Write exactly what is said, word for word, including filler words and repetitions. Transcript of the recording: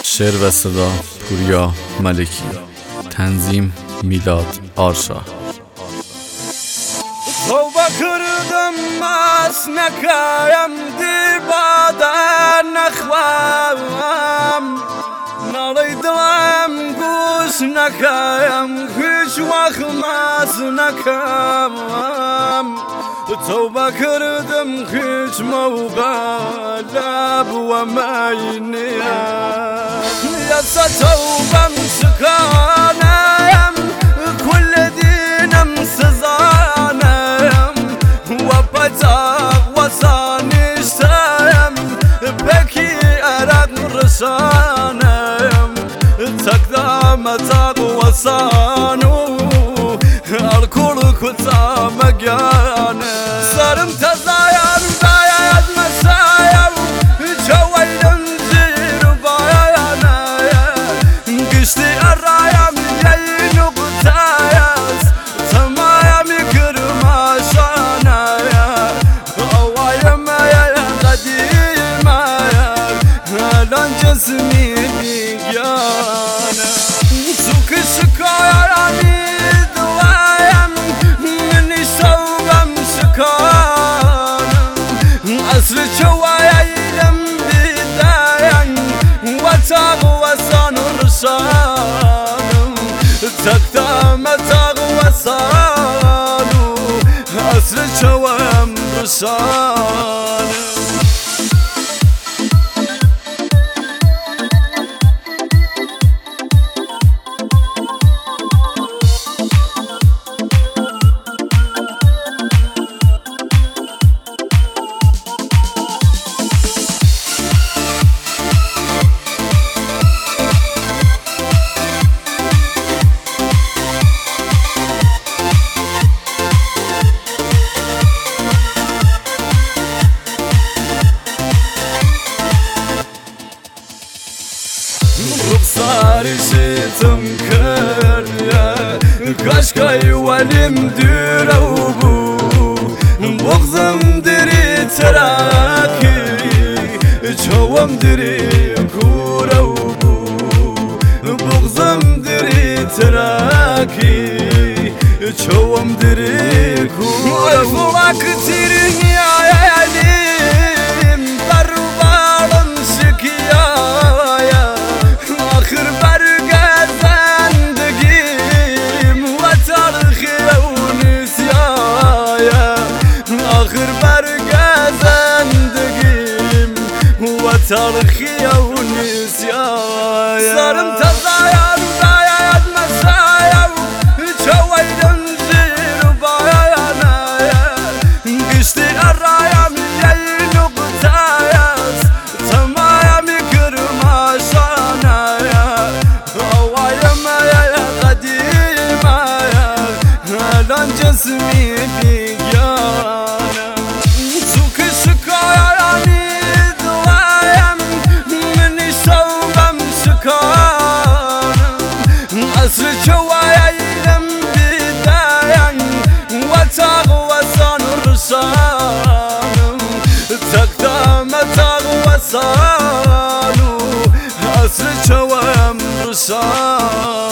شعر و صدا پوریا ملکی، تنظیم میلاد آرشا. توبه کردم مست نکایم دیبادر نخواهم، نالی دلم گوش نکایم هیچ وقت مست نکایم. توبه کردم هیچ موقع لب و مینیم، یسا توبم سکانم کل دینم سزانم و پتاق و سانشتم بکی ارد رسانم تقدام تاق و سانو الکل کتا مگانم سرم تزایم باید مسایم جوالم زیر بایم گشتی ارایم یه نقطایست تمایم کرماشانایم اوایم یه قدیمایم الان جسمی میگانم تو کشکایانی اصل جوایم بیدایم و تاق و سان رسانم تقدام تاق و سانو اصل جوایم رسانم. رخساري شتم كريا كاشكاي ولم ديروبو بغزم دري تراكي جوام دري كوروبو بغزم دري تراكي جوام دري كوروبو كتير يا ياليم بربالم سكيا آخر برگه زندگیم و تلخی و نسیایم آخر برگه زندگیم و تلخی و نسیایم سرم تزایم باید مسایم جوالم زیر بایم گشتی ارایم یه نقطایست تمایم کرماشانایم الان جسمی بیگانم تو کشکایانی دوایم منی صوبم سکانم اصل جوایم بیدایم و تاق و سان رسانم تقدام تاق و سانو اصل جوایم رسانم.